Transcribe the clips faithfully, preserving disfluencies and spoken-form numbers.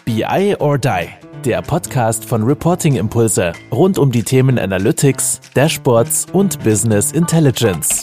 B I or Die, der Podcast von Reporting Impulse rund um die Themen Analytics, Dashboards und Business Intelligence.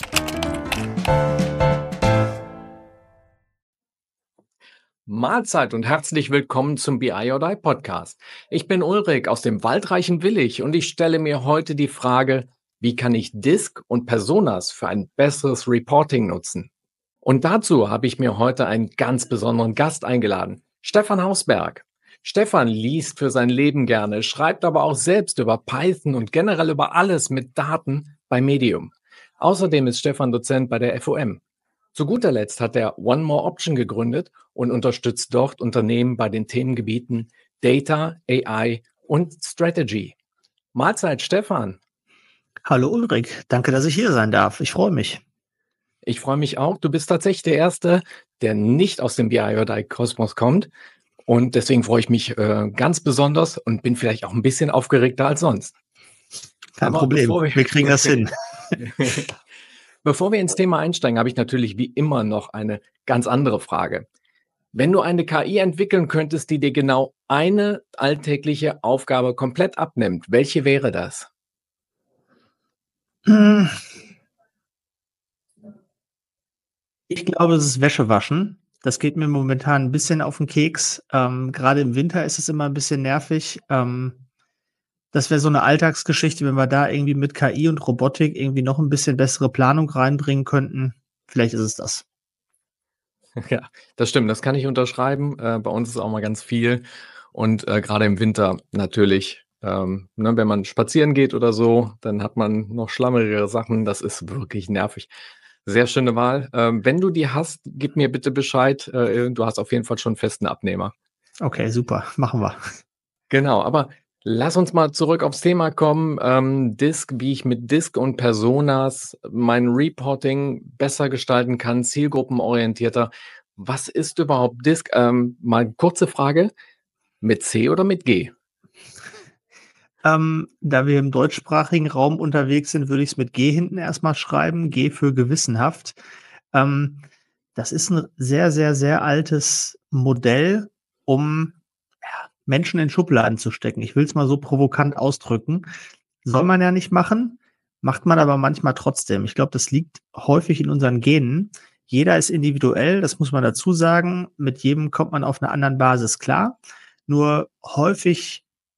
Mahlzeit und herzlich willkommen zum B I or Die Podcast. Ich bin Ulrich aus dem waldreichen Willich und ich stelle mir heute die Frage, wie kann ich Disk und Personas für ein besseres Reporting nutzen? Und dazu habe ich mir heute einen ganz besonderen Gast eingeladen, Stefan Hausberg. Stefan liest für sein Leben gerne, schreibt aber auch selbst über Python und generell über alles mit Daten bei Medium. Außerdem ist Stefan Dozent bei der F O M. Zu guter Letzt hat er One More Option gegründet und unterstützt dort Unternehmen bei den Themengebieten Data, A I und Strategy. Mahlzeit, Stefan. Hallo Ulrich, danke, dass ich hier sein darf. Ich freue mich. Ich freue mich auch. Du bist tatsächlich der Erste, der nicht aus dem B I or Die Kosmos kommt. Und deswegen freue ich mich äh, ganz besonders und bin vielleicht auch ein bisschen aufgeregter als sonst. Kein Aber Problem, wir, wir kriegen das hin. Bevor wir ins Thema einsteigen, habe ich natürlich wie immer noch eine ganz andere Frage. Wenn du eine K I entwickeln könntest, die dir genau eine alltägliche Aufgabe komplett abnimmt, welche wäre das? Ich glaube, es ist Wäschewaschen. Das geht mir momentan ein bisschen auf den Keks. Ähm, gerade im Winter ist es immer ein bisschen nervig. Ähm, das wäre so eine Alltagsgeschichte, wenn wir da irgendwie mit K I und Robotik irgendwie noch ein bisschen bessere Planung reinbringen könnten. Vielleicht ist es das. Ja, das stimmt. Das kann ich unterschreiben. Äh, bei uns ist auch mal ganz viel. Und äh, gerade im Winter natürlich, ähm, ne, wenn man spazieren geht oder so, dann hat man noch schlammerigere Sachen. Das ist wirklich nervig. Sehr schöne Wahl. Ähm, wenn du die hast, gib mir bitte Bescheid. Äh, du hast auf jeden Fall schon einen festen Abnehmer. Okay, super. Machen wir. Genau, aber lass uns mal zurück aufs Thema kommen. Ähm, Disk, wie ich mit Disk und Personas mein Reporting besser gestalten kann, zielgruppenorientierter. Was ist überhaupt Disk? Ähm, mal kurze Frage. Mit C oder mit G? Ähm, da wir im deutschsprachigen Raum unterwegs sind, würde ich es mit G hinten erstmal schreiben. G für gewissenhaft. Ähm, das ist ein sehr, sehr, sehr altes Modell, um ja, Menschen in Schubladen zu stecken. Ich will es mal so provokant ausdrücken. Soll man ja nicht machen, macht man aber manchmal trotzdem. Ich glaube, das liegt häufig in unseren Genen. Jeder ist individuell, das muss man dazu sagen. Mit jedem kommt man auf einer anderen Basis klar. Nur häufig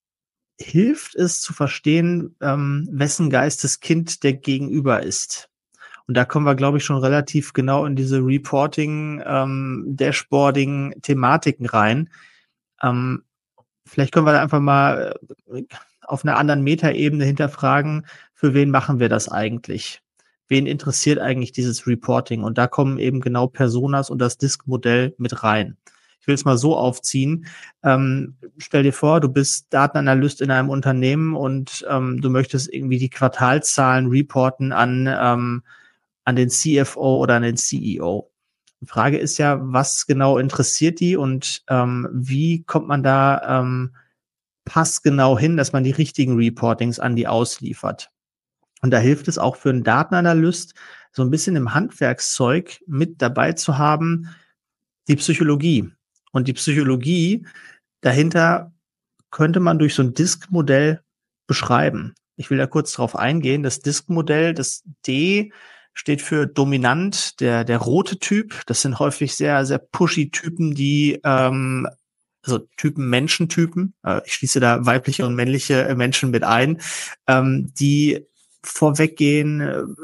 hilft es zu verstehen, ähm, wessen Geisteskind der Gegenüber ist. Und da kommen wir, glaube ich, schon relativ genau in diese Reporting, ähm, Dashboarding-Thematiken rein. Ähm, vielleicht können wir da einfach mal auf einer anderen Metaebene hinterfragen, für wen machen wir das eigentlich? Wen interessiert eigentlich dieses Reporting? Und da kommen eben genau Personas und das Disk-Modell mit rein. Ich will es mal so aufziehen. Ähm, stell dir vor, du bist Datenanalyst in einem Unternehmen und ähm, du möchtest irgendwie die Quartalszahlen reporten an, ähm, an den C F O oder an den C E O. Die Frage ist ja, was genau interessiert die und ähm, wie kommt man da ähm, passgenau hin, dass man die richtigen Reportings an die ausliefert. Und da hilft es auch für einen Datenanalyst, so ein bisschen im Handwerkszeug mit dabei zu haben, die Psychologie. Und die Psychologie dahinter könnte man durch so ein Disk-Modell beschreiben. Ich will da kurz drauf eingehen. Das Disk-Modell, das D steht für dominant, der, der rote Typ. Das sind häufig sehr, sehr pushy Typen, die, ähm, also Typen, Menschentypen. Äh, ich schließe da weibliche und männliche Menschen mit ein, ähm, die vorweggehen,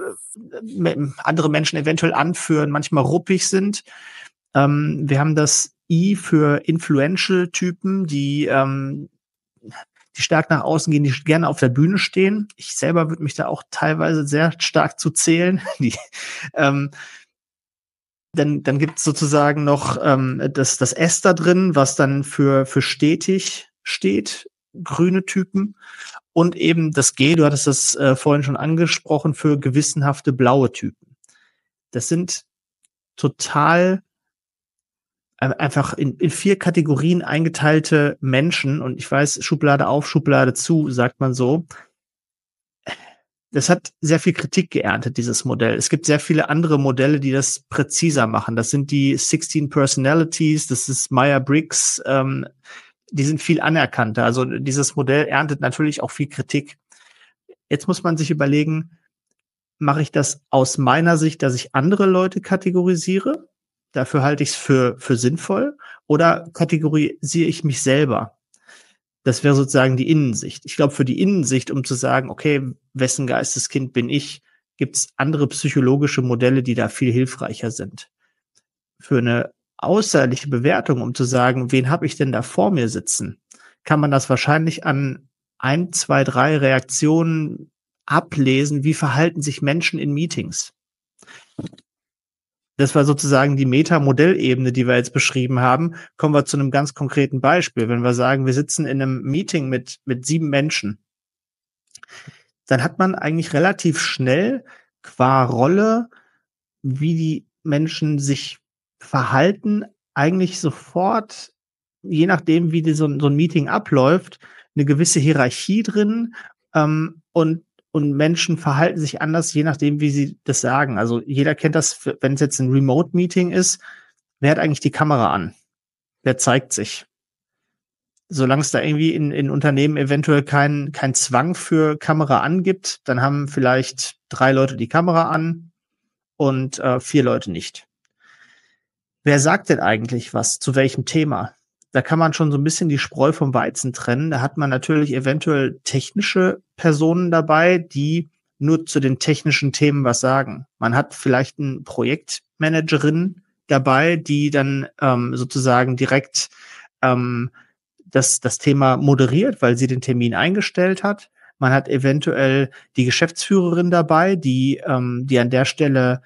äh, andere Menschen eventuell anführen, manchmal ruppig sind. Ähm, wir haben das I für Influential-Typen, die, ähm, die stark nach außen gehen, die gerne auf der Bühne stehen. Ich selber würde mich da auch teilweise sehr stark zu zählen. Die, ähm, dann dann gibt es sozusagen noch ähm, das, das S da drin, was dann für, für stetig steht, grüne Typen. Und eben das G, du hattest das äh, vorhin schon angesprochen, für gewissenhafte blaue Typen. Das sind total einfach in, in vier Kategorien eingeteilte Menschen, und ich weiß, Schublade auf, Schublade zu, sagt man so. Das hat sehr viel Kritik geerntet, dieses Modell. Es gibt sehr viele andere Modelle, die das präziser machen. Das sind die sechzehn Personalities, das ist Myers-Briggs. Ähm, die sind viel anerkannter. Also dieses Modell erntet natürlich auch viel Kritik. Jetzt muss man sich überlegen, mache ich das aus meiner Sicht, dass ich andere Leute kategorisiere? Dafür halte ich es für, für sinnvoll. Oder kategorisiere ich mich selber? Das wäre sozusagen die Innensicht. Ich glaube, für die Innensicht, um zu sagen, okay, wessen Geisteskind bin ich, gibt es andere psychologische Modelle, die da viel hilfreicher sind. Für eine äußerliche Bewertung, um zu sagen, wen habe ich denn da vor mir sitzen, kann man das wahrscheinlich an ein, zwei, drei Reaktionen ablesen, wie verhalten sich Menschen in Meetings. Das war sozusagen die Meta-Modellebene, die wir jetzt beschrieben haben. Kommen wir zu einem ganz konkreten Beispiel. Wenn wir sagen, wir sitzen in einem Meeting mit, mit sieben Menschen, dann hat man eigentlich relativ schnell qua Rolle, wie die Menschen sich verhalten, eigentlich sofort, je nachdem, wie die so, so ein Meeting abläuft, eine gewisse Hierarchie drin, ähm, und Und Menschen verhalten sich anders, je nachdem, wie sie das sagen. Also jeder kennt das, wenn es jetzt ein Remote-Meeting ist, wer hat eigentlich die Kamera an? Wer zeigt sich? Solange es da irgendwie in, in Unternehmen eventuell kein, kein Zwang für Kamera angibt, dann haben vielleicht drei Leute die Kamera an und äh, vier Leute nicht. Wer sagt denn eigentlich was? Zu welchem Thema? Da kann man schon so ein bisschen die Spreu vom Weizen trennen. Da hat man natürlich eventuell technische Personen dabei, die nur zu den technischen Themen was sagen. Man hat vielleicht eine Projektmanagerin dabei, die dann ähm, sozusagen direkt ähm, das, das Thema moderiert, weil sie den Termin eingestellt hat. Man hat eventuell die Geschäftsführerin dabei, die, ähm, die an der Stelle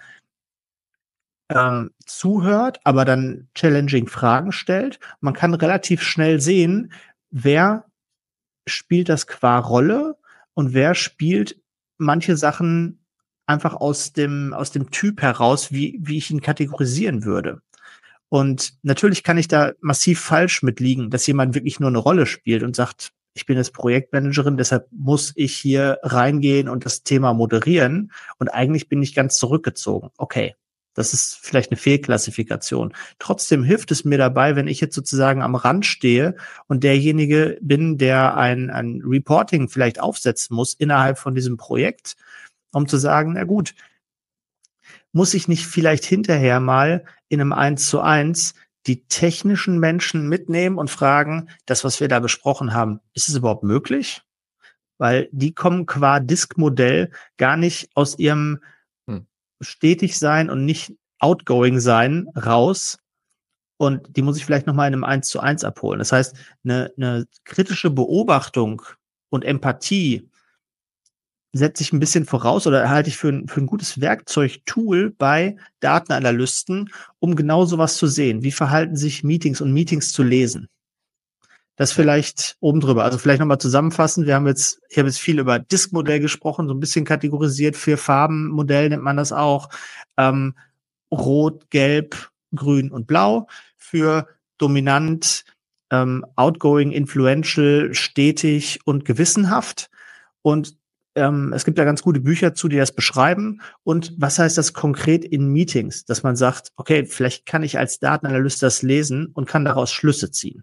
Ähm, zuhört, aber dann challenging Fragen stellt. Man kann relativ schnell sehen, wer spielt das qua Rolle und wer spielt manche Sachen einfach aus dem, aus dem Typ heraus, wie, wie ich ihn kategorisieren würde. Und natürlich kann ich da massiv falsch mitliegen, dass jemand wirklich nur eine Rolle spielt und sagt, ich bin jetzt Projektmanagerin, deshalb muss ich hier reingehen und das Thema moderieren. Und eigentlich bin ich ganz zurückgezogen. Okay. Das ist vielleicht eine Fehlklassifikation. Trotzdem hilft es mir dabei, wenn ich jetzt sozusagen am Rand stehe und derjenige bin, der ein, ein Reporting vielleicht aufsetzen muss innerhalb von diesem Projekt, um zu sagen, na gut, muss ich nicht vielleicht hinterher mal in einem Eins zu eins die technischen Menschen mitnehmen und fragen, das, was wir da besprochen haben, ist es überhaupt möglich? Weil die kommen qua Disk-Modell gar nicht aus ihrem stetig sein und nicht outgoing sein raus, und die muss ich vielleicht nochmal in einem Eins zu eins abholen. Das heißt, eine, eine kritische Beobachtung und Empathie setze ich ein bisschen voraus oder halte ich für ein, für ein gutes Werkzeug-Tool bei Datenanalysten, um genau sowas zu sehen. Wie verhalten sich Meetings und Meetings zu lesen? Das vielleicht oben drüber. Also vielleicht nochmal zusammenfassen. Wir haben jetzt, ich habe jetzt viel über Disk-Modell gesprochen, so ein bisschen kategorisiert. Vier Farben-Modell nennt man das auch. Ähm, Rot, Gelb, Grün und Blau. Für dominant, ähm, outgoing, influential, stetig und gewissenhaft. Und ähm, es gibt ja ganz gute Bücher zu, die das beschreiben. Und was heißt das konkret in Meetings? Dass man sagt, okay, vielleicht kann ich als Datenanalyst das lesen und kann daraus Schlüsse ziehen.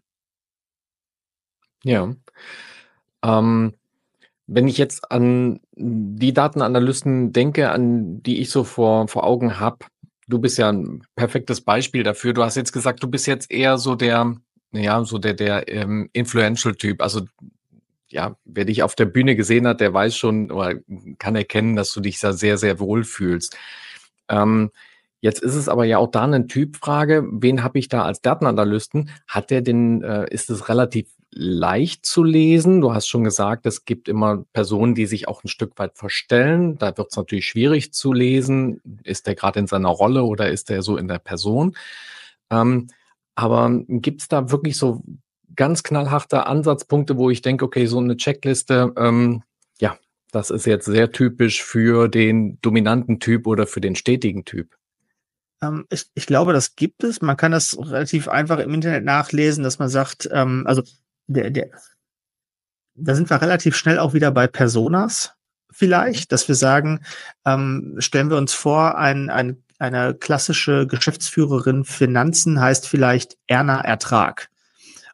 Ja. Ähm, wenn ich jetzt an die Datenanalysten denke, an die ich so vor, vor Augen habe, du bist ja ein perfektes Beispiel dafür. Du hast jetzt gesagt, du bist jetzt eher so der, ja, so der, der ähm, Influential-Typ. Also, ja, wer dich auf der Bühne gesehen hat, der weiß schon oder kann erkennen, dass du dich da sehr, sehr wohl fühlst. Ähm, Jetzt ist es aber ja auch da eine Typfrage. Wen habe ich da als Datenanalysten? Hat der denn, äh, ist es relativ leicht zu lesen? Du hast schon gesagt, es gibt immer Personen, die sich auch ein Stück weit verstellen. Da wird es natürlich schwierig zu lesen. Ist der gerade in seiner Rolle oder ist der so in der Person? Ähm, aber gibt es da wirklich so ganz knallharte Ansatzpunkte, wo ich denke, okay, so eine Checkliste, ähm, ja, das ist jetzt sehr typisch für den dominanten Typ oder für den stetigen Typ? Ähm, ich, ich glaube, das gibt es. Man kann das relativ einfach im Internet nachlesen, dass man sagt, ähm, also der, der, da sind wir relativ schnell auch wieder bei Personas vielleicht, dass wir sagen, ähm, stellen wir uns vor, ein, ein, eine klassische Geschäftsführerin Finanzen heißt vielleicht Erna Ertrag.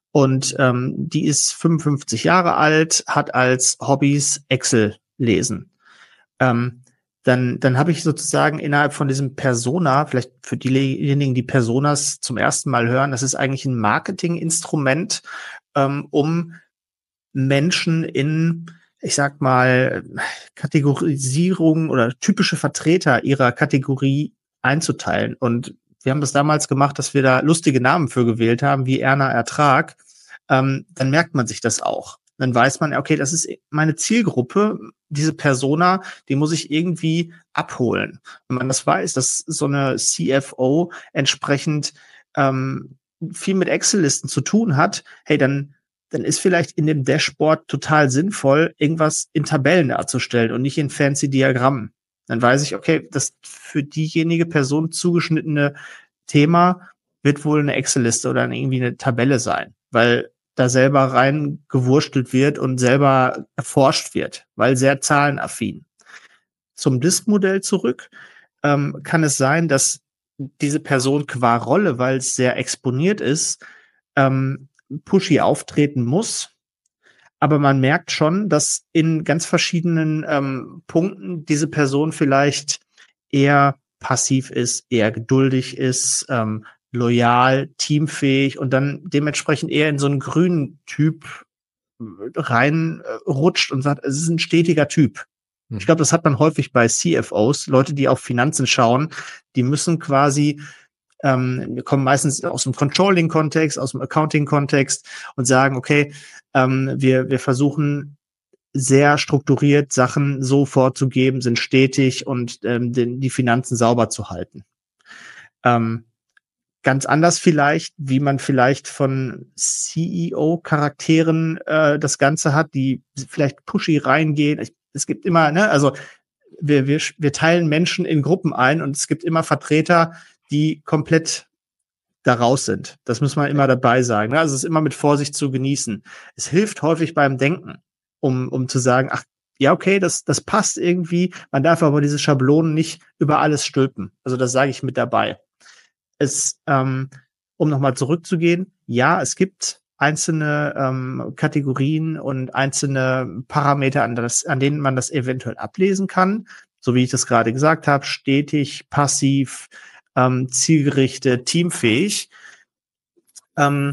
Und ähm, die ist fünfundfünfzig Jahre alt, hat als Hobbys Excel lesen. Ähm, dann dann habe ich sozusagen innerhalb von diesem Persona, vielleicht für diejenigen, die Personas zum ersten Mal hören, das ist eigentlich ein Marketinginstrument, ähm, um Menschen in, ich sag mal, Kategorisierung oder typische Vertreter ihrer Kategorie einzuteilen. Und wir haben das damals gemacht, dass wir da lustige Namen für gewählt haben, wie Erna Ertrag. Ähm, dann merkt man sich das auch. Dann weiß man, okay, das ist meine Zielgruppe, diese Persona, die muss ich irgendwie abholen. Wenn man das weiß, dass so eine C F O entsprechend ähm, viel mit Excel-Listen zu tun hat, hey, dann dann ist vielleicht in dem Dashboard total sinnvoll, irgendwas in Tabellen darzustellen und nicht in fancy Diagrammen. Dann weiß ich, okay, das für diejenige Person zugeschnittene Thema wird wohl eine Excel-Liste oder irgendwie eine Tabelle sein, weil da selber rein gewurstelt wird und selber erforscht wird, weil sehr zahlenaffin. Zum Disk-Modell zurück, ähm, kann es sein, dass diese Person qua Rolle, weil es sehr exponiert ist, ähm, pushy auftreten muss. Aber man merkt schon, dass in ganz verschiedenen ähm, Punkten diese Person vielleicht eher passiv ist, eher geduldig ist, ähm, loyal, teamfähig und dann dementsprechend eher in so einen grünen Typ reinrutscht und sagt, es ist ein stetiger Typ. Ich glaube, das hat man häufig bei C F Os, Leute, die auf Finanzen schauen, die müssen quasi Ähm, wir kommen meistens aus dem Controlling-Kontext, aus dem Accounting-Kontext und sagen, okay, ähm, wir, wir versuchen sehr strukturiert Sachen so vorzugeben, sind stetig und ähm, den, die Finanzen sauber zu halten. Ähm, ganz anders vielleicht, wie man vielleicht von C E O-Charakteren äh, das Ganze hat, die vielleicht pushy reingehen. Ich, es gibt immer, ne, also wir, wir, wir teilen Menschen in Gruppen ein und es gibt immer Vertreter, die komplett da raus sind. Das muss man immer dabei sagen. Also es ist immer mit Vorsicht zu genießen. Es hilft häufig beim Denken, um, um zu sagen, ach, ja, okay, das, das passt irgendwie. Man darf aber diese Schablonen nicht über alles stülpen. Also das sage ich mit dabei. Es, ähm, um nochmal zurückzugehen, ja, es gibt einzelne ähm, Kategorien und einzelne Parameter, an, das, an denen man das eventuell ablesen kann. So wie ich das gerade gesagt habe, stetig, passiv, Ähm, zielgerichtet, teamfähig. Ähm,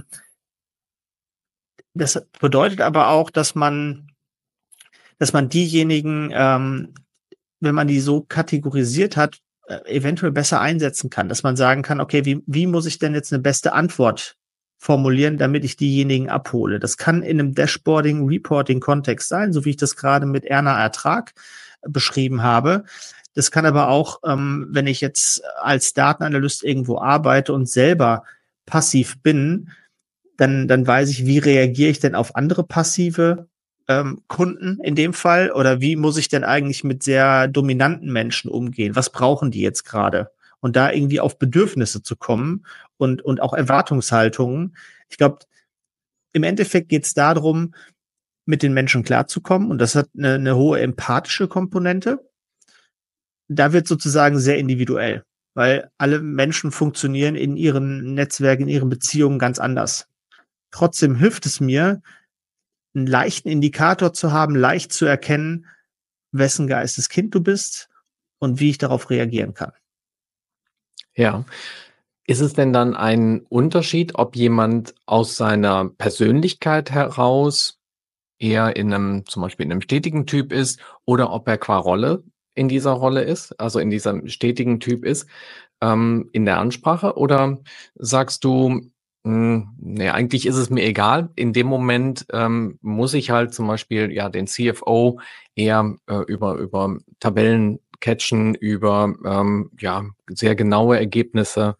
das bedeutet aber auch, dass man, dass man diejenigen, ähm, wenn man die so kategorisiert hat, äh, eventuell besser einsetzen kann. Dass man sagen kann, okay, wie, wie muss ich denn jetzt eine beste Antwort formulieren, damit ich diejenigen abhole? Das kann in einem Dashboarding, Reporting-Kontext sein, so wie ich das gerade mit Erna Ertrag beschrieben habe. Das kann aber auch, ähm, wenn ich jetzt als Datenanalyst irgendwo arbeite und selber passiv bin, dann, dann weiß ich, wie reagiere ich denn auf andere passive ähm, Kunden in dem Fall? Oder wie muss ich denn eigentlich mit sehr dominanten Menschen umgehen? Was brauchen die jetzt gerade? Und da irgendwie auf Bedürfnisse zu kommen und, und auch Erwartungshaltungen. Ich glaube, im Endeffekt geht es darum, mit den Menschen klarzukommen. Und das hat eine, eine hohe empathische Komponente. Da wird sozusagen sehr individuell, weil alle Menschen funktionieren in ihren Netzwerken, in ihren Beziehungen ganz anders. Trotzdem hilft es mir, einen leichten Indikator zu haben, leicht zu erkennen, wessen Geisteskind du bist und wie ich darauf reagieren kann. Ja. Ist es denn dann ein Unterschied, ob jemand aus seiner Persönlichkeit heraus eher in einem, zum Beispiel in einem stetigen Typ ist oder ob er qua Rolle in dieser Rolle ist, also in diesem stetigen Typ ist, ähm, in der Ansprache? Oder sagst du, hm, ne, eigentlich ist es mir egal. In dem Moment ähm, muss ich halt zum Beispiel ja den C F O eher äh, über über Tabellen catchen, über ähm, ja sehr genaue Ergebnisse.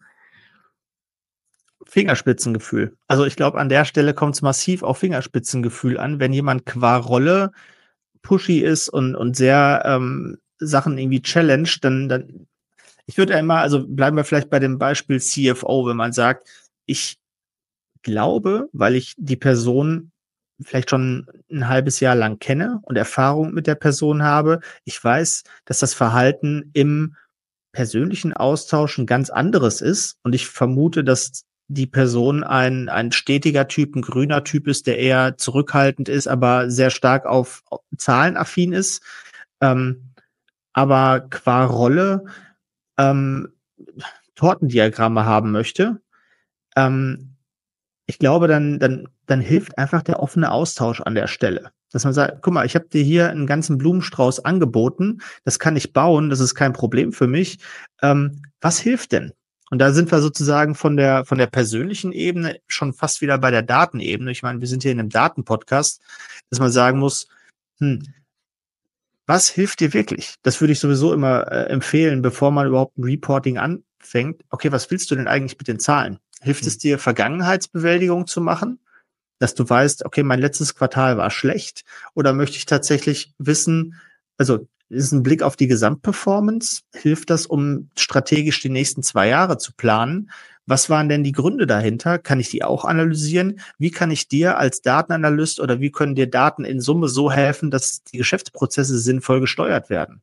Fingerspitzengefühl. Also ich glaube, an der Stelle kommt es massiv auf Fingerspitzengefühl an, wenn jemand qua Rolle pushy ist und, und sehr ähm, Sachen irgendwie challenged, dann, dann ich würde ja immer, also bleiben wir vielleicht bei dem Beispiel C F O, wenn man sagt, ich glaube, weil ich die Person vielleicht schon ein halbes Jahr lang kenne und Erfahrung mit der Person habe, ich weiß, dass das Verhalten im persönlichen Austausch ein ganz anderes ist und ich vermute, dass die Person ein, ein stetiger Typ, ein grüner Typ ist, der eher zurückhaltend ist, aber sehr stark auf, auf zahlenaffin ist. Ähm, aber qua Rolle ähm, Tortendiagramme haben möchte. Ähm, ich glaube, dann, dann, dann hilft einfach der offene Austausch an der Stelle. Dass man sagt, guck mal, ich habe dir hier einen ganzen Blumenstrauß angeboten, das kann ich bauen, das ist kein Problem für mich. Ähm, was hilft denn? Und da sind wir sozusagen von der, von der persönlichen Ebene schon fast wieder bei der Datenebene. Ich meine, wir sind hier in einem Datenpodcast, dass man sagen muss, hm, was hilft dir wirklich? Das würde ich sowieso immer äh, empfehlen, bevor man überhaupt ein Reporting anfängt. Okay, was willst du denn eigentlich mit den Zahlen? Hilft es dir, Vergangenheitsbewältigung zu machen? Dass du weißt, okay, mein letztes Quartal war schlecht? Oder möchte ich tatsächlich wissen, also ist ein Blick auf die Gesamtperformance? Hilft das, um strategisch die nächsten zwei Jahre zu planen? Was waren denn die Gründe dahinter? Kann ich die auch analysieren? Wie kann ich dir als Datenanalyst oder wie können dir Daten in Summe so helfen, dass die Geschäftsprozesse sinnvoll gesteuert werden?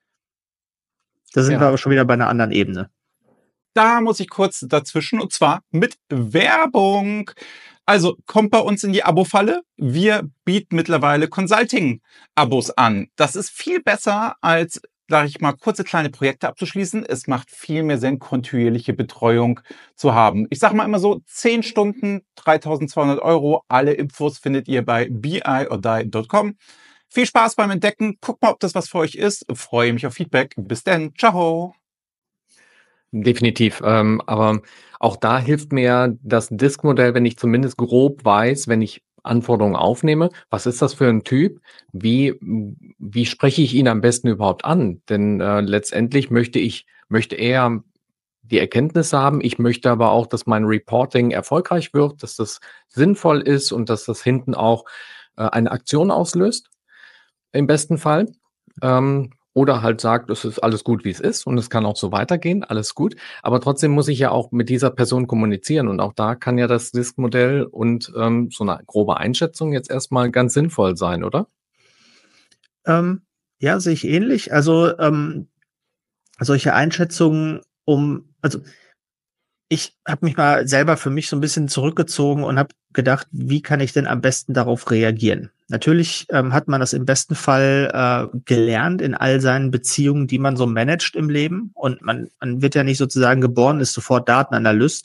Da sind wir Ja. aber schon wieder bei einer anderen Ebene. Da muss ich kurz dazwischen, und zwar mit Werbung. Also kommt bei uns in die Abo-Falle. Wir bieten mittlerweile Consulting-Abos an. Das ist viel besser als, sage ich mal, kurze kleine Projekte abzuschließen. Es macht viel mehr Sinn, kontinuierliche Betreuung zu haben. Ich sage mal immer so, zehn Stunden, dreitausendzweihundert Euro. Alle Infos findet ihr bei b i or die punkt com. Viel Spaß beim Entdecken. Guckt mal, ob das was für euch ist. Ich freue mich auf Feedback. Bis dann. Ciao. Definitiv. Ähm, aber auch da hilft mir das Disk-Modell, wenn ich zumindest grob weiß, wenn ich Anforderungen aufnehme, was ist das für ein Typ? Wie, wie spreche ich ihn am besten überhaupt an? Denn äh, letztendlich möchte ich, möchte er die Erkenntnisse haben. Ich möchte aber auch, dass mein Reporting erfolgreich wird, dass das sinnvoll ist und dass das hinten auch äh, eine Aktion auslöst, im besten Fall. Ähm, Oder halt sagt, es ist alles gut, wie es ist und es kann auch so weitergehen, alles gut. Aber trotzdem muss ich ja auch mit dieser Person kommunizieren und auch da kann ja das Disk-Modell und ähm, so eine grobe Einschätzung jetzt erstmal ganz sinnvoll sein, oder? Ähm, ja, sehe ich ähnlich. Also ähm, solche Einschätzungen, um, also ich habe mich mal selber für mich so ein bisschen zurückgezogen und habe gedacht, wie kann ich denn am besten darauf reagieren? Natürlich ähm, hat man das im besten Fall äh, gelernt in all seinen Beziehungen, die man so managt im Leben. Und man, man wird ja nicht sozusagen geboren, ist sofort Datenanalyst.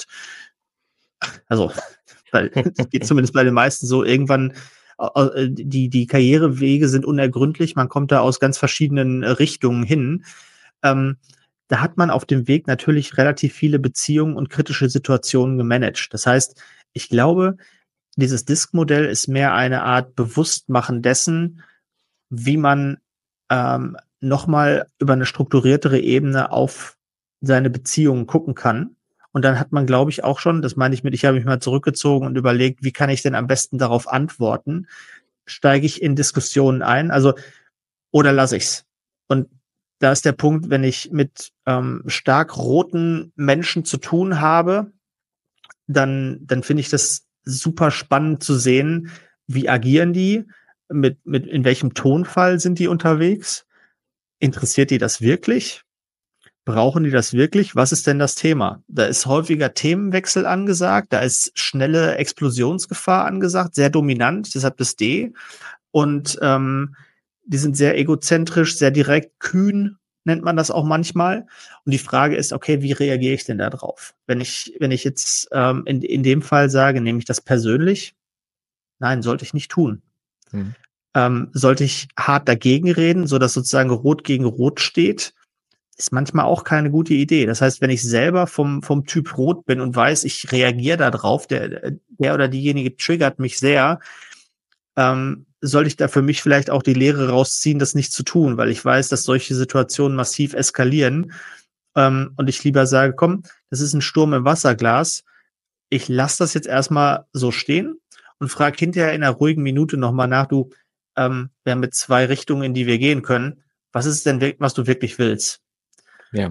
Also, weil es geht zumindest bei den meisten so, irgendwann äh, die, die Karrierewege sind unergründlich, man kommt da aus ganz verschiedenen äh, Richtungen hin. Ähm, da hat man auf dem Weg natürlich relativ viele Beziehungen und kritische Situationen gemanagt. Das heißt, ich glaube, dieses Disk-Modell ist mehr eine Art Bewusstmachen dessen, wie man ähm, nochmal über eine strukturiertere Ebene auf seine Beziehungen gucken kann. Und dann hat man, glaube ich, auch schon, das meine ich mit, ich habe mich mal zurückgezogen und überlegt, wie kann ich denn am besten darauf antworten? Steige ich in Diskussionen ein? Also, oder lasse ich's? Und da ist der Punkt, wenn ich mit ähm, stark roten Menschen zu tun habe, dann, dann finde ich das super spannend zu sehen, wie agieren die, mit, mit in welchem Tonfall sind die unterwegs? Interessiert die das wirklich? Brauchen die das wirklich? Was ist denn das Thema? Da ist häufiger Themenwechsel angesagt, da ist schnelle Explosionsgefahr angesagt, sehr dominant, deshalb das D. Und ähm, die sind sehr egozentrisch, sehr direkt, kühn nennt man das auch manchmal. Und die Frage ist, okay, wie reagiere ich denn da drauf? Wenn ich, wenn ich jetzt ähm, in, in dem Fall sage, nehme ich das persönlich? Nein, sollte ich nicht tun. Mhm. Ähm, sollte ich hart dagegen reden, sodass sozusagen Rot gegen Rot steht? Ist manchmal auch keine gute Idee. Das heißt, wenn ich selber vom, vom Typ Rot bin und weiß, ich reagiere da drauf, der, der oder diejenige triggert mich sehr, ähm, soll ich da für mich vielleicht auch die Lehre rausziehen, das nicht zu tun, weil ich weiß, dass solche Situationen massiv eskalieren ähm, und ich lieber sage, komm, das ist ein Sturm im Wasserglas, ich lasse das jetzt erstmal so stehen und frage hinterher in einer ruhigen Minute nochmal nach, du, ähm, wir haben mit zwei Richtungen, in die wir gehen können, was ist es denn, wirk- was du wirklich willst? Ja.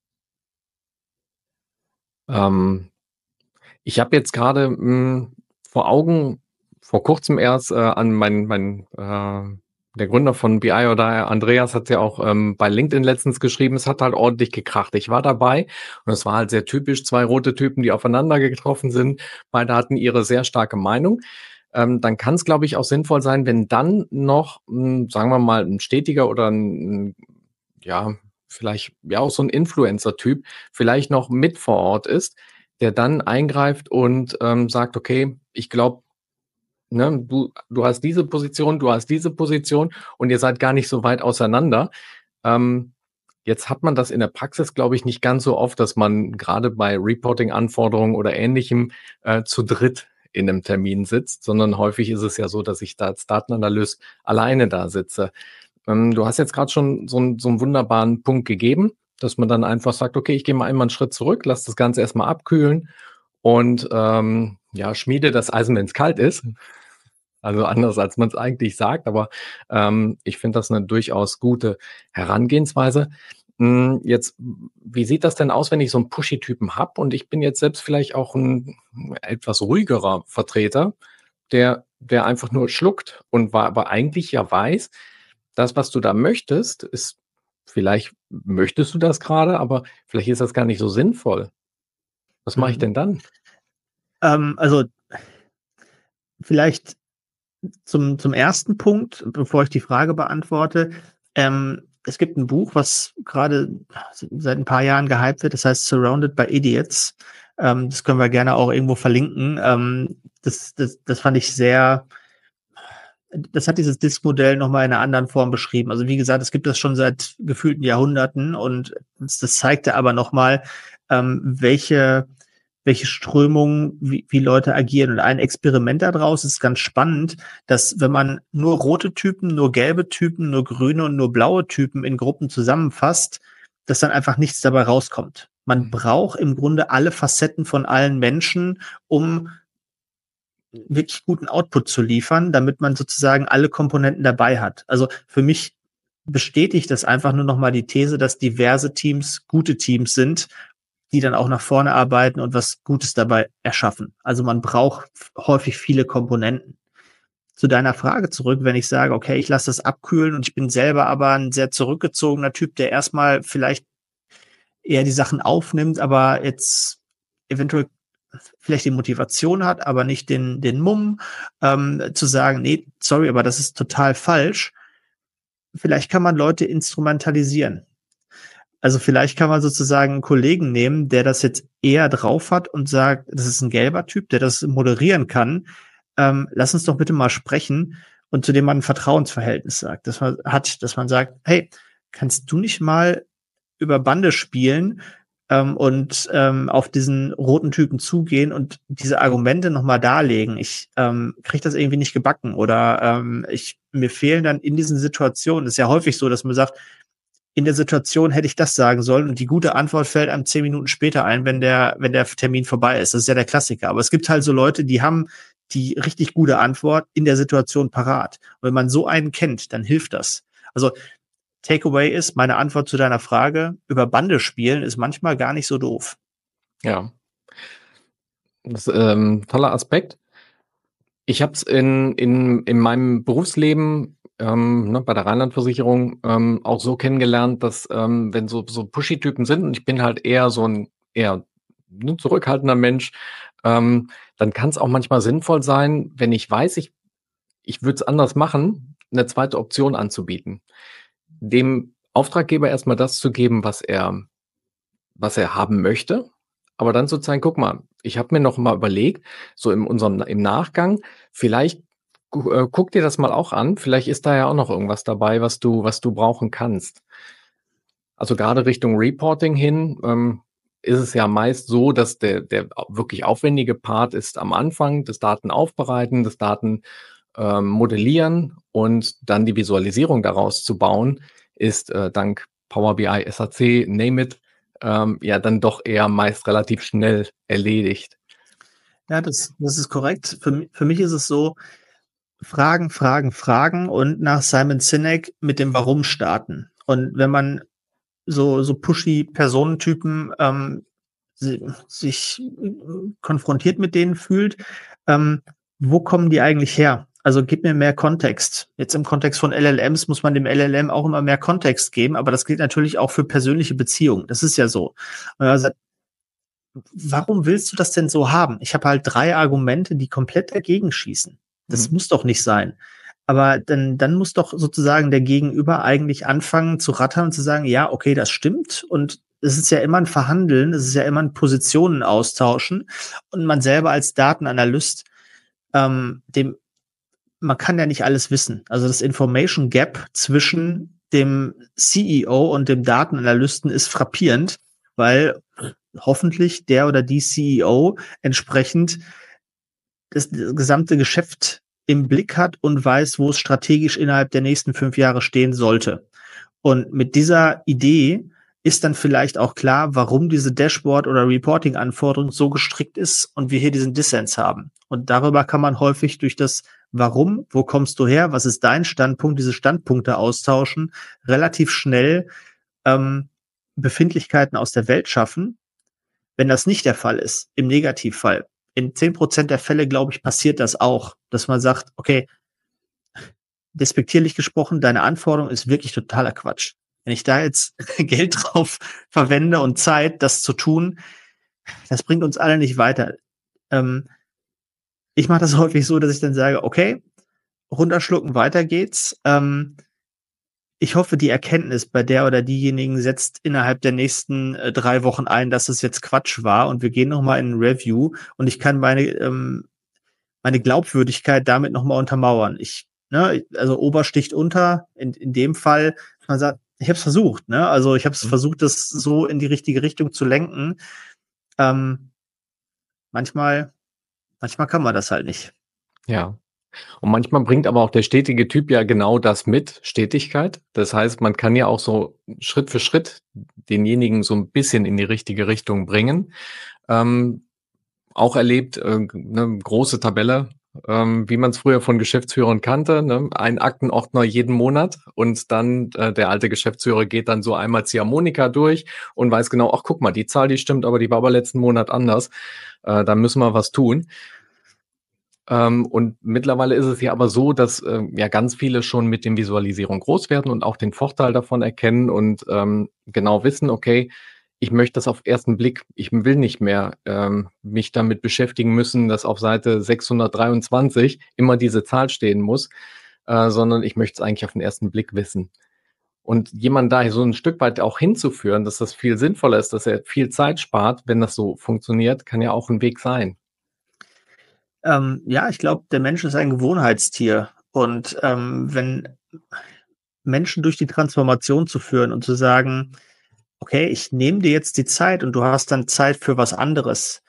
Ähm, ich habe jetzt gerade mh, vor Augen, vor kurzem erst äh, an mein, mein äh, der Gründer von B I oder Andreas hat ja auch ähm, bei LinkedIn letztens geschrieben, es hat halt ordentlich gekracht. Ich war dabei und es war halt sehr typisch, zwei rote Typen, die aufeinander getroffen sind. Beide hatten ihre sehr starke Meinung. Ähm, dann kann es, glaube ich, auch sinnvoll sein, wenn dann noch, mh, sagen wir mal, ein Stetiger oder ein, ein ja, vielleicht ja auch so ein Influencer-Typ vielleicht noch mit vor Ort ist, der dann eingreift und ähm, sagt, okay, ich glaube, ne, du, du hast diese Position, du hast diese Position und ihr seid gar nicht so weit auseinander. Ähm, jetzt hat man das in der Praxis, glaube ich, nicht ganz so oft, dass man gerade bei Reporting-Anforderungen oder Ähnlichem äh, zu dritt in einem Termin sitzt, sondern häufig ist es ja so, dass ich da als Datenanalyst alleine da sitze. Ähm, du hast jetzt gerade schon so, ein, so einen wunderbaren Punkt gegeben, dass man dann einfach sagt, okay, ich gehe mal einmal einen Schritt zurück, lass das Ganze erstmal abkühlen und ähm, ja, schmiede das Eisen, wenn es kalt ist. Also anders, als man es eigentlich sagt, aber ähm, ich finde das eine durchaus gute Herangehensweise. Hm, jetzt, wie sieht das denn aus, wenn ich so einen Pushy-Typen habe und ich bin jetzt selbst vielleicht auch ein etwas ruhigerer Vertreter, der der einfach nur schluckt und war aber eigentlich ja weiß, das, was du da möchtest, ist vielleicht möchtest du das gerade, aber vielleicht ist das gar nicht so sinnvoll. Was mache ich Mhm. denn dann? Ähm, also vielleicht zum, zum ersten Punkt, bevor ich die Frage beantworte. Ähm, es gibt ein Buch, was gerade seit ein paar Jahren gehypt wird, das heißt Surrounded by Idiots. Ähm, das können wir gerne auch irgendwo verlinken. Ähm, das, das, das fand ich sehr, das hat dieses Disk-Modell nochmal in einer anderen Form beschrieben. Also wie gesagt, es gibt das schon seit gefühlten Jahrhunderten und das, das zeigte aber nochmal, ähm, welche welche Strömungen, wie, wie Leute agieren. Und ein Experiment daraus ist ganz spannend, dass wenn man nur rote Typen, nur gelbe Typen, nur grüne und nur blaue Typen in Gruppen zusammenfasst, dass dann einfach nichts dabei rauskommt. Man braucht im Grunde alle Facetten von allen Menschen, um wirklich guten Output zu liefern, damit man sozusagen alle Komponenten dabei hat. Also für mich bestätigt das einfach nur nochmal die These, dass diverse Teams gute Teams sind, die dann auch nach vorne arbeiten und was Gutes dabei erschaffen. Also man braucht häufig viele Komponenten. Zu deiner Frage zurück, wenn ich sage, okay, ich lasse das abkühlen und ich bin selber aber ein sehr zurückgezogener Typ, der erstmal vielleicht eher die Sachen aufnimmt, aber jetzt eventuell vielleicht die Motivation hat, aber nicht den, den Mumm, ähm, zu sagen, nee, sorry, aber das ist total falsch. Vielleicht kann man Leute instrumentalisieren. Also vielleicht kann man sozusagen einen Kollegen nehmen, der das jetzt eher drauf hat und sagt, das ist ein gelber Typ, der das moderieren kann. Ähm, lass uns doch bitte mal sprechen und zu dem man ein Vertrauensverhältnis sagt, dass man hat, dass man sagt, hey, kannst du nicht mal über Bande spielen ähm, und ähm, auf diesen roten Typen zugehen und diese Argumente nochmal darlegen? Ich ähm, kriege das irgendwie nicht gebacken oder ähm, ich mir fehlen dann in diesen Situationen. Es ist ja häufig so, dass man sagt, in der Situation hätte ich das sagen sollen und die gute Antwort fällt einem zehn Minuten später ein, wenn der, wenn der Termin vorbei ist. Das ist ja der Klassiker. Aber es gibt halt so Leute, die haben die richtig gute Antwort in der Situation parat. Und wenn man so einen kennt, dann hilft das. Also Takeaway ist, meine Antwort zu deiner Frage, über Bande spielen ist manchmal gar nicht so doof. Ja, das ist ähm, toller Aspekt. Ich habe es in, in, in meinem Berufsleben ähm, ne, bei der Rheinland-Versicherung ähm, auch so kennengelernt, dass ähm, wenn so, so Pushy-Typen sind und ich bin halt eher so ein eher ne, zurückhaltender Mensch, ähm, dann kann es auch manchmal sinnvoll sein, wenn ich weiß, ich, ich würde es anders machen, eine zweite Option anzubieten. Dem Auftraggeber erstmal das zu geben, was er, was er haben möchte, aber dann sozusagen, guck mal, ich habe mir noch mal überlegt, so in unserem im Nachgang, vielleicht gu äh, guck dir das mal auch an, vielleicht ist da ja auch noch irgendwas dabei, was du was du brauchen kannst. Also gerade Richtung Reporting hin, ähm, ist es ja meist so, dass der der au wirklich aufwendige Part ist am Anfang, das Daten aufbereiten, das Daten, ähm, modellieren und dann die Visualisierung daraus zu bauen, ist, äh, dank Power B I, S A C, name it, ähm, ja dann doch eher meist relativ schnell erledigt. Ja, das, das ist korrekt. Für, mi- für mich ist es so, Fragen, Fragen, Fragen und nach Simon Sinek mit dem Warum starten. Und wenn man so, so pushy Personentypen ähm, si- sich äh, konfrontiert mit denen fühlt, ähm, wo kommen die eigentlich her? Also gib mir mehr Kontext. Jetzt im Kontext von L L Ms muss man dem L L M auch immer mehr Kontext geben, aber das gilt natürlich auch für persönliche Beziehungen. Das ist ja so. Und er sagt, warum willst du das denn so haben? Ich habe halt drei Argumente, die komplett dagegen schießen. Das Mhm. muss doch nicht sein. Aber dann, dann muss doch sozusagen der Gegenüber eigentlich anfangen zu rattern und zu sagen, ja, okay, das stimmt. Und es ist ja immer ein Verhandeln, es ist ja immer ein Positionen austauschen. Und man selber als Datenanalyst, ähm, dem, man kann ja nicht alles wissen. Also das Information Gap zwischen dem C E O und dem Datenanalysten ist frappierend, weil hoffentlich der oder die C E O entsprechend das, das gesamte Geschäft im Blick hat und weiß, wo es strategisch innerhalb der nächsten fünf Jahre stehen sollte. Und mit dieser Idee ist dann vielleicht auch klar, warum diese Dashboard- oder Reporting-Anforderung so gestrickt ist und wir hier diesen Dissens haben. Und darüber kann man häufig durch das Warum, wo kommst du her, was ist dein Standpunkt, diese Standpunkte austauschen, relativ schnell ähm, Befindlichkeiten aus der Welt schaffen. Wenn das nicht der Fall ist, im Negativfall, in zehn Prozent der Fälle, glaube ich, passiert das auch, dass man sagt, okay, despektierlich gesprochen, deine Anforderung ist wirklich totaler Quatsch. Wenn ich da jetzt Geld drauf verwende und Zeit, das zu tun, das bringt uns alle nicht weiter. Ähm, ich mache das häufig so, dass ich dann sage, okay, runterschlucken, weiter geht's. Ähm, ich hoffe, die Erkenntnis bei der oder diejenigen setzt innerhalb der nächsten äh, drei Wochen ein, dass es jetzt Quatsch war und wir gehen nochmal in ein Review und ich kann meine, ähm, meine Glaubwürdigkeit damit nochmal untermauern. Ich, ne, also Ober sticht unter, in, in dem Fall, man sagt, ich habe es versucht, ne? Also ich habe es Mhm. versucht, das so in die richtige Richtung zu lenken. Ähm, manchmal, manchmal kann man das halt nicht. Ja. Und manchmal bringt aber auch der stetige Typ ja genau das mit, Stetigkeit. Das heißt, man kann ja auch so Schritt für Schritt denjenigen so ein bisschen in die richtige Richtung bringen. Ähm, auch erlebt, äh, ne, große Tabelle, ähm, wie man es früher von Geschäftsführern kannte, ne? Ein Aktenordner jeden Monat und dann äh, der alte Geschäftsführer geht dann so einmal Ziehharmonika durch und weiß genau, ach guck mal, die Zahl, die stimmt, aber die war aber letzten Monat anders. Äh, da müssen wir was tun. Ähm, und mittlerweile ist es ja aber so, dass ähm, ja ganz viele schon mit den Visualisierungen groß werden und auch den Vorteil davon erkennen und ähm, genau wissen, okay, ich möchte das auf ersten Blick, ich will nicht mehr ähm, mich damit beschäftigen müssen, dass auf Seite sechshundertdreiundzwanzig immer diese Zahl stehen muss, äh, sondern ich möchte es eigentlich auf den ersten Blick wissen. Und jemand da so ein Stück weit auch hinzuführen, dass das viel sinnvoller ist, dass er viel Zeit spart, wenn das so funktioniert, kann ja auch ein Weg sein. Ähm, ja, ich glaube, der Mensch ist ein Gewohnheitstier. Und ähm, wenn Menschen durch die Transformation zu führen und zu sagen, okay, ich nehme dir jetzt die Zeit und du hast dann Zeit für was anderes,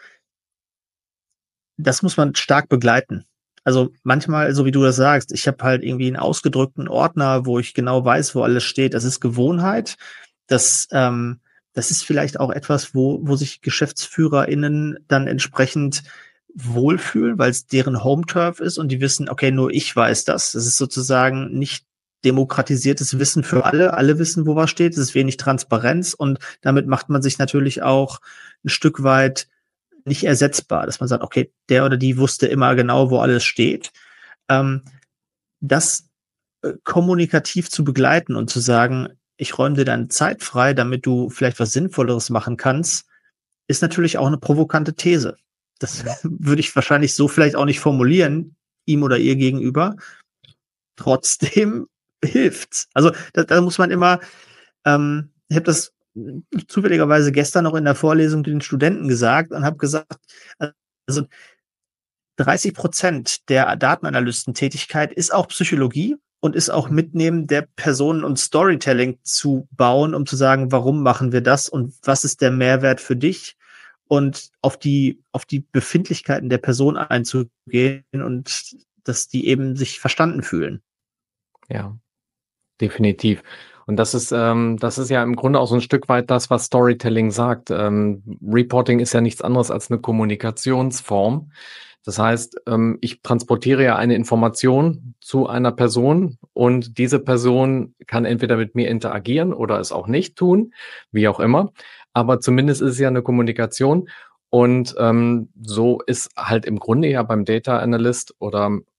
das muss man stark begleiten. Also manchmal, so wie du das sagst, ich habe halt irgendwie einen ausgedrückten Ordner, wo ich genau weiß, wo alles steht. Das ist Gewohnheit. Das, ähm, das ist vielleicht auch etwas, wo, wo sich GeschäftsführerInnen dann entsprechend wohlfühlen, weil es deren Home-Turf ist und die wissen, okay, nur ich weiß das. Das ist sozusagen nicht demokratisiertes Wissen für alle. Alle wissen, wo was steht. Es ist wenig Transparenz und damit macht man sich natürlich auch ein Stück weit nicht ersetzbar, dass man sagt, okay, der oder die wusste immer genau, wo alles steht. Ähm, das äh, kommunikativ zu begleiten und zu sagen, ich räume dir dann Zeit frei, damit du vielleicht was Sinnvolleres machen kannst, ist natürlich auch eine provokante These. Das würde ich wahrscheinlich so vielleicht auch nicht formulieren, ihm oder ihr gegenüber. Trotzdem hilft's. Also da, da muss man immer, ähm, ich habe das zufälligerweise gestern noch in der Vorlesung den Studenten gesagt und habe gesagt, also dreißig Prozent der Datenanalystentätigkeit ist auch Psychologie und ist auch Mitnehmen der Personen und Storytelling zu bauen, um zu sagen, warum machen wir das und was ist der Mehrwert für dich und auf die, auf die Befindlichkeiten der Person einzugehen und dass die eben sich verstanden fühlen. Ja, definitiv. Und das ist, ähm, das ist ja im Grunde auch so ein Stück weit das, was Storytelling sagt. Ähm, Reporting ist ja nichts anderes als eine Kommunikationsform. Das heißt, ähm, ich transportiere ja eine Information zu einer Person und diese Person kann entweder mit mir interagieren oder es auch nicht tun, wie auch immer. Aber zumindest ist es ja eine Kommunikation. Und ähm, so ist halt im Grunde ja beim Data Analyst oder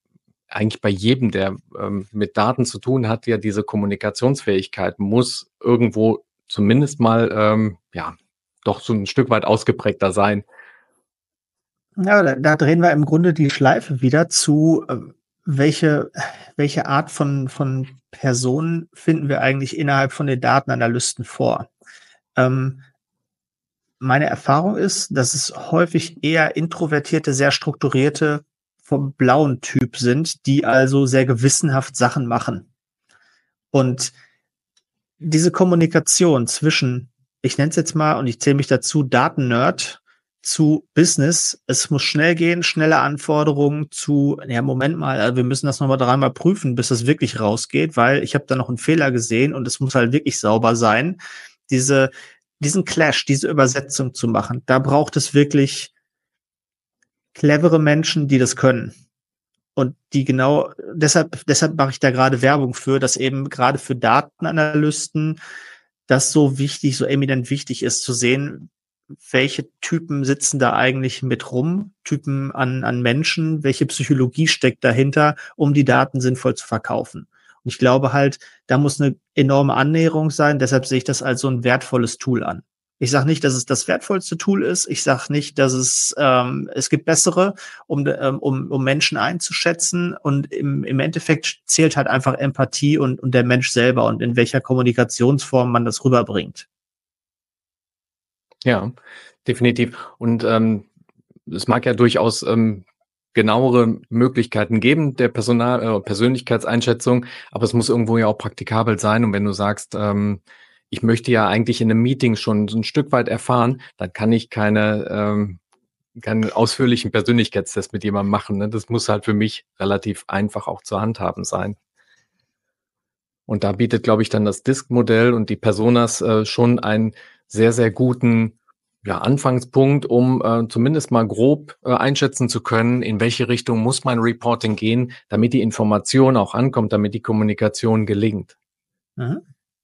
eigentlich bei jedem, der ähm, mit Daten zu tun hat, ja diese Kommunikationsfähigkeit muss irgendwo zumindest mal, ähm, ja, doch so ein Stück weit ausgeprägter sein. Ja, da, da drehen wir im Grunde die Schleife wieder zu, äh, welche, welche Art von, von Personen finden wir eigentlich innerhalb von den Datenanalysten vor. Ähm, meine Erfahrung ist, dass es häufig eher introvertierte, sehr strukturierte, vom blauen Typ sind, die also sehr gewissenhaft Sachen machen. Und diese Kommunikation zwischen, ich nenne es jetzt mal, und ich zähle mich dazu, Daten-Nerd zu Business, es muss schnell gehen, schnelle Anforderungen zu, ja, Moment mal, also wir müssen das nochmal dreimal prüfen, bis das wirklich rausgeht, weil ich habe da noch einen Fehler gesehen und es muss halt wirklich sauber sein. Diese, diesen Clash, diese Übersetzung zu machen, da braucht es wirklich clevere Menschen, die das können. Und die genau, deshalb, deshalb mache ich da gerade Werbung für, dass eben gerade für Datenanalysten das so wichtig, so eminent wichtig ist, zu sehen, welche Typen sitzen da eigentlich mit rum, Typen an, an Menschen, welche Psychologie steckt dahinter, um die Daten sinnvoll zu verkaufen. Und ich glaube halt, da muss eine enorme Annäherung sein, deshalb sehe ich das als so ein wertvolles Tool an. Ich sage nicht, dass es das wertvollste Tool ist. Ich sage nicht, dass es ähm, es gibt bessere, um, ähm, um, um Menschen einzuschätzen. Und im, im Endeffekt zählt halt einfach Empathie und, und der Mensch selber und in welcher Kommunikationsform man das rüberbringt. Ja, definitiv. Und ähm, es mag ja durchaus ähm, genauere Möglichkeiten geben der Personal- äh, Persönlichkeitseinschätzung, aber es muss irgendwo ja auch praktikabel sein. Und wenn du sagst, ähm, ich möchte ja eigentlich in einem Meeting schon so ein Stück weit erfahren, dann kann ich keine, ähm, keinen ausführlichen Persönlichkeitstest mit jemandem machen. Ne? Das muss halt für mich relativ einfach auch zu handhaben sein. Und da bietet, glaube ich, dann das Disk-Modell und die Personas äh, schon einen sehr, sehr guten ja, Anfangspunkt, um äh, zumindest mal grob äh, einschätzen zu können, in welche Richtung muss mein Reporting gehen, damit die Information auch ankommt, damit die Kommunikation gelingt. Mhm.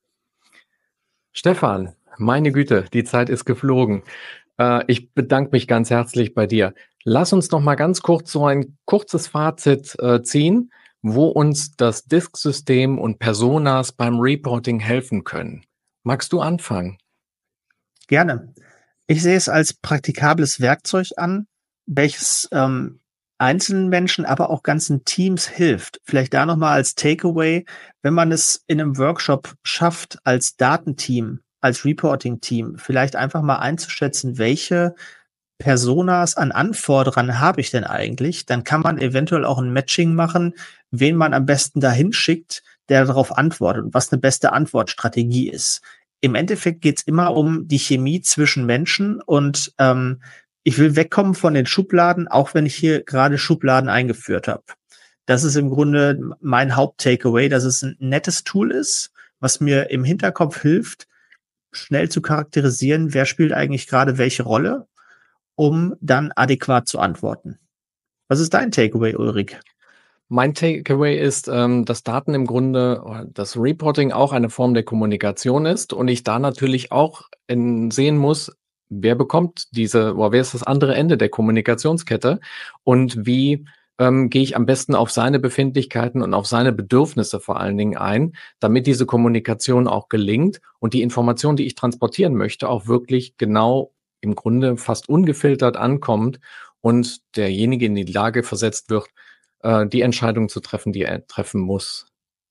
Stefan, meine Güte, die Zeit ist geflogen. Äh, ich bedanke mich ganz herzlich bei dir. Lass uns noch mal ganz kurz so ein kurzes Fazit äh, ziehen, wo uns das Disk-System und Personas beim Reporting helfen können. Magst du anfangen? Gerne. Ich sehe es als praktikables Werkzeug an, welches ähm, einzelnen Menschen, aber auch ganzen Teams hilft. Vielleicht da nochmal als Takeaway, wenn man es in einem Workshop schafft, als Datenteam, als Reporting-Team, vielleicht einfach mal einzuschätzen, welche Personas an Anforderern habe ich denn eigentlich, dann kann man eventuell auch ein Matching machen, wen man am besten dahin schickt, der darauf antwortet und was eine beste Antwortstrategie ist. Im Endeffekt geht es immer um die Chemie zwischen Menschen und ähm, ich will wegkommen von den Schubladen, auch wenn ich hier gerade Schubladen eingeführt habe. Das ist im Grunde mein Haupt-Takeaway, dass es ein nettes Tool ist, was mir im Hinterkopf hilft, schnell zu charakterisieren, wer spielt eigentlich gerade welche Rolle, um dann adäquat zu antworten. Was ist dein Takeaway, Ulrich? Mein Takeaway ist, ähm, dass Daten im Grunde, das Reporting auch eine Form der Kommunikation ist und ich da natürlich auch in, sehen muss, wer bekommt diese, oder wer ist das andere Ende der Kommunikationskette und wie ähm, gehe ich am besten auf seine Befindlichkeiten und auf seine Bedürfnisse vor allen Dingen ein, damit diese Kommunikation auch gelingt und die Information, die ich transportieren möchte, auch wirklich genau im Grunde fast ungefiltert ankommt und derjenige in die Lage versetzt wird, äh, die Entscheidung zu treffen, die er treffen muss.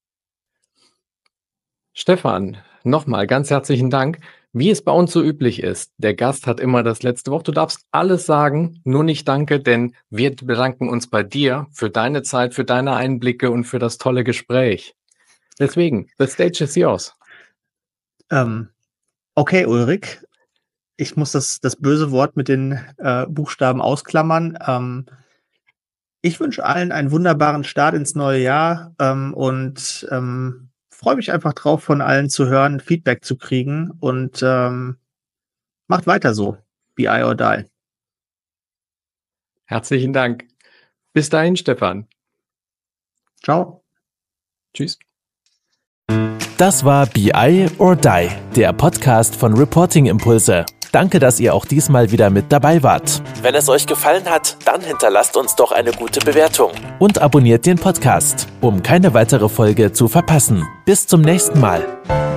Stefan, nochmal ganz herzlichen Dank. Wie es bei uns so üblich ist, der Gast hat immer das letzte Wort. Du darfst alles sagen, nur nicht Danke, denn wir bedanken uns bei dir für deine Zeit, für deine Einblicke und für das tolle Gespräch. Deswegen, the stage is yours. Ähm, okay, Ulrich. Ich muss das, das böse Wort mit den äh, Buchstaben ausklammern. Ähm, ich wünsche allen einen wunderbaren Start ins neue Jahr ähm, und ähm, freue mich einfach drauf, von allen zu hören, Feedback zu kriegen und ähm, macht weiter so. B I or die. Herzlichen Dank. Bis dahin, Stefan. Ciao. Tschüss. Das war B I or Die, der Podcast von Reporting Impulse. Danke, dass ihr auch diesmal wieder mit dabei wart. Wenn es euch gefallen hat, dann hinterlasst uns doch eine gute Bewertung und abonniert den Podcast, um keine weitere Folge zu verpassen. Bis zum nächsten Mal.